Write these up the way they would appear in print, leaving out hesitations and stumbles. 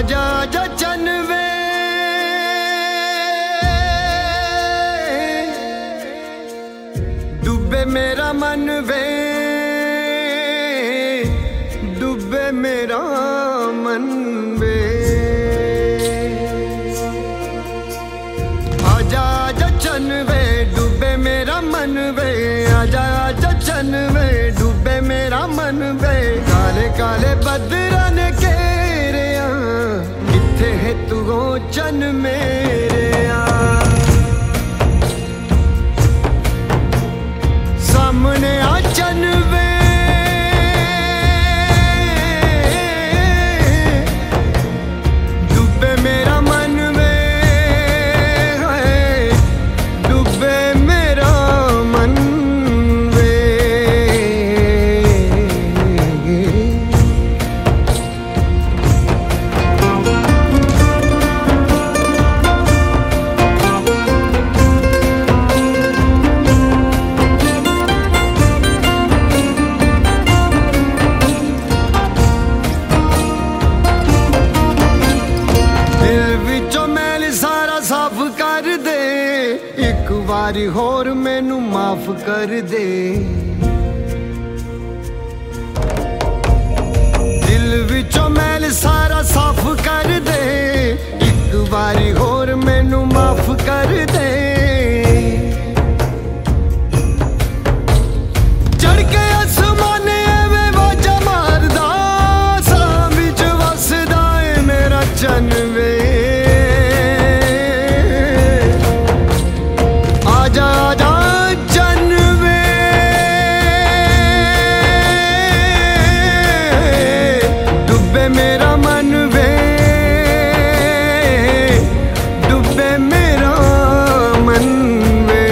आजा आजा चन वे डूबे मेरा मन वे डूबे मेरा मन वे आजा आजा चन वे डूबे मेरा मन वे आजा आजा चन वे डूबे मेरा मन वे काले काले बदरा ने घेरे किथे है तू हो चन मेरे सामने आ चन वे डूबे मेरा मन वे डूबे मेरा मन वे कर दे एक बारी होर मैनू माफ कर दे दिल विचों मैल सारा साफ कर दे एक बारी होर मैनू माफ कर दे चढ़ के आसमाने एवें वाजा मारदा सां विच वसदा है मेरा चन वे आजा आजा चन वे डूबे मेरा मन वे डूबे मेरा मन वे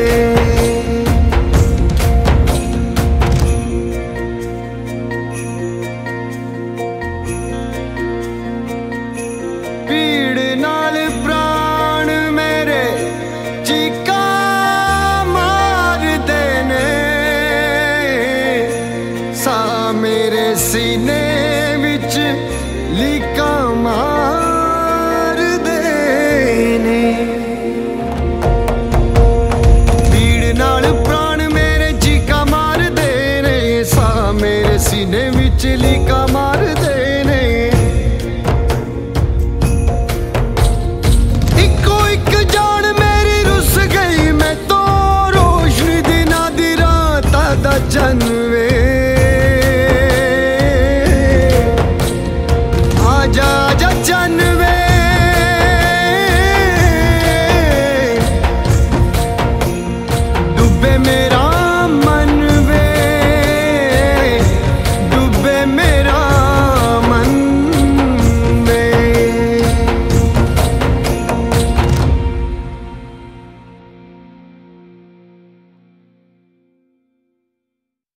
पीड़ नाल प्राण मेरे चीका मेरे सीने विच लीका मार देने पीड़ नाल प्राण मेरे चीका मार देने सा मेरे सीने विच लीका मार देने इको एक जान मेरी रुस गई मैं तो रोशनी दिना दी रात दा चन